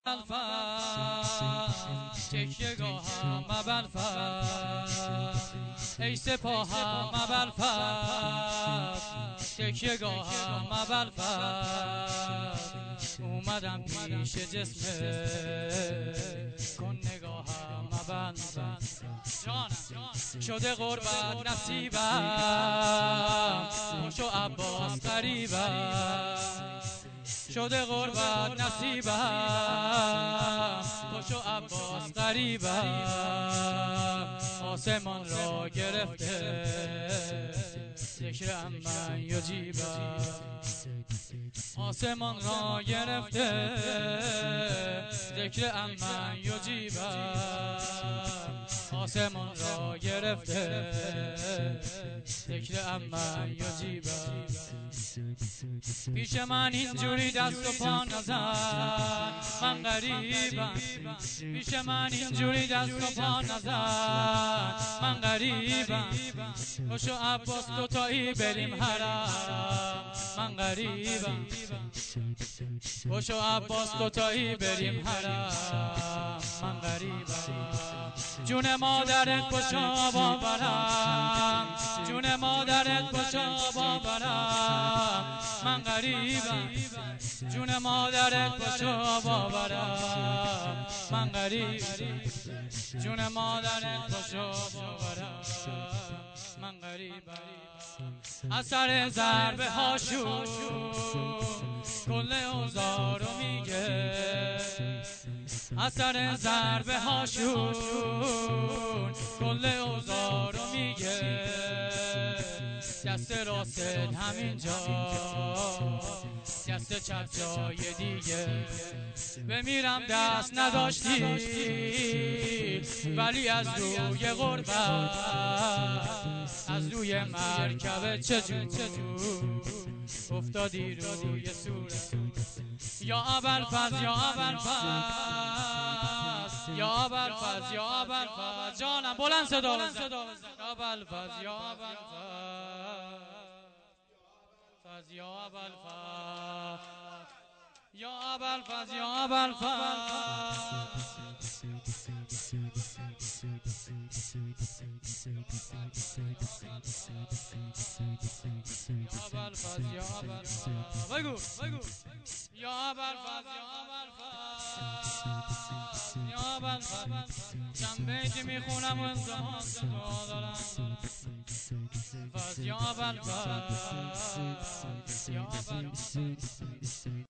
تکیه گاهم ابوالفضل ای سپاهم ابوالفضل تکیه گاهم ابوالفضل اومدم پیش جسم کن نگاهم ابوالفضل شده غربت نصیبم خوش و عباس قریبم شده غربت نصیبم خوش و عباس قریبم آسمان را گرفته ذکر من یجیبم آسمان را گرفته ذکر من یجیبم آسمان را گرفته ذکر من یجیبم پیش من اینجوری دست و پا نزن من غریبم پیش من اینجوری دست و پا نزن من غریبم خوش و عباس دوتایی بریم حرم من غریبم خوش و عباس دوتایی بریم حرم من غریبم جون مادرت پشا باورم جون مادرت پشا باورم من غریبم جون مادرت پشا باورم من غریبم جون مادرت پشا باورم من غریبم اثر ضربه هاشون کل اوزارو میگه اثر ضربه هاشون کل اوزارو میگه دست راست همینجا دست چپ جای دیگه بمیرم دست نداشتی ولی از روی غربت از روی مرکب چجور افتادی روی صورت یا ابوالفضل یا ابوالفضل یا ابوالفضل یا ابوالفضل جانم بلند صدا بزن یا ابوالفضل یا ابوالفضل یا ابوالفضل یا ابوالفضل یا ابوالفضل یا ابوالفضل بگو یا ابوالفضل یا ابوالفضل چند بیتی میخونم و انتهام دعا دارم یا ابوالفضل یا ابوالفضل